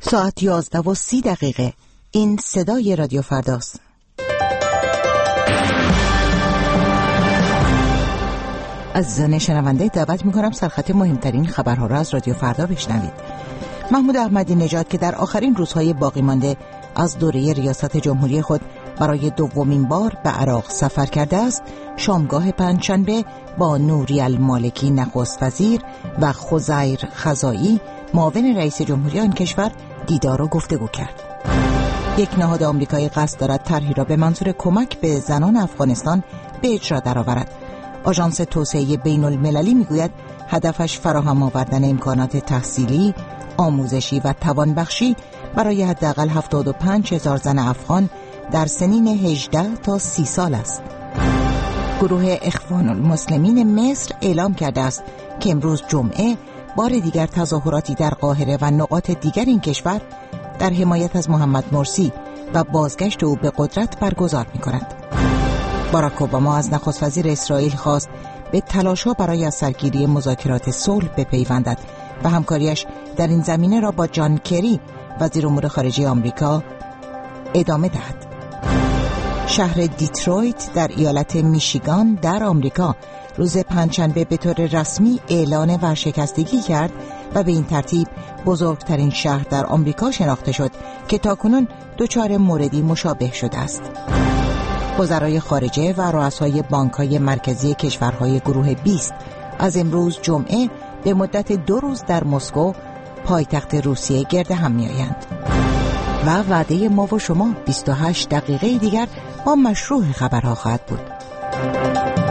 ساعت 11:30. این صدای رادیو فرداست. از شنونده دعوت میکنم سرخط مهمترین خبرها را از رادیو فردا بشنوید. محمود احمدی نژاد که در آخرین روزهای باقی مانده از دوره ریاست جمهوری خود برای دومین بار به عراق سفر کرده است، شامگاه پنجشنبه با نوری المالکی نخست وزیر و خزیر خزائی معاون رئیس جمهوری آن کشور دیدار و گفتگو کرد. یک نهاد آمریکایی قصد دارد طرحی را به منظور کمک به زنان افغانستان به اجرا درآورد. آژانس توسعه بین المللی میگوید هدفش فراهم آوردن امکانات تحصیلی، آموزشی و توانبخشی برای حداقل 75,000 زن افغان در سنین 18 تا 30 سال است. گروه اخوان المسلمین مصر اعلام کرده است که امروز جمعه بار دیگر تظاهراتی در قاهره و نقاط دیگر این کشور در حمایت از محمد مرسی و بازگشت او به قدرت برگزار می‌کند. باراک اوباما از نخست وزیر اسرائیل خواست به تلاش‌ها برای از سرگیری مذاکرات صلح بپیوندد و همکاریش در این زمینه را با جان کری وزیر امور خارجه آمریکا ادامه دهد. شهر دیترویت در ایالت میشیگان در آمریکا روز پنجشنبه به طور رسمی اعلان ورشکستگی کرد و به این ترتیب بزرگترین شهر در آمریکا شناخته شد که تاکنون دچار موردی مشابه شده است. وزرای خارجه و رؤسای بانک‌های مرکزی کشورهای گروه 20 از امروز جمعه به مدت 2 روز در مسکو پایتخت روسیه گرد هم می‌آیند. و وعده ما و شما 28 دقیقه دیگر با مشروع خبرها خواهد بود.